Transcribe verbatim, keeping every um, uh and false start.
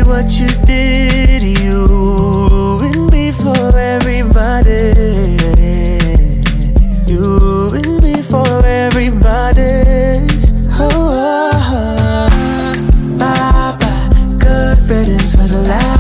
what you did. You ruined me for everybody. You ruined me for everybody. Oh, oh, oh. Bye bye, good riddance for the last.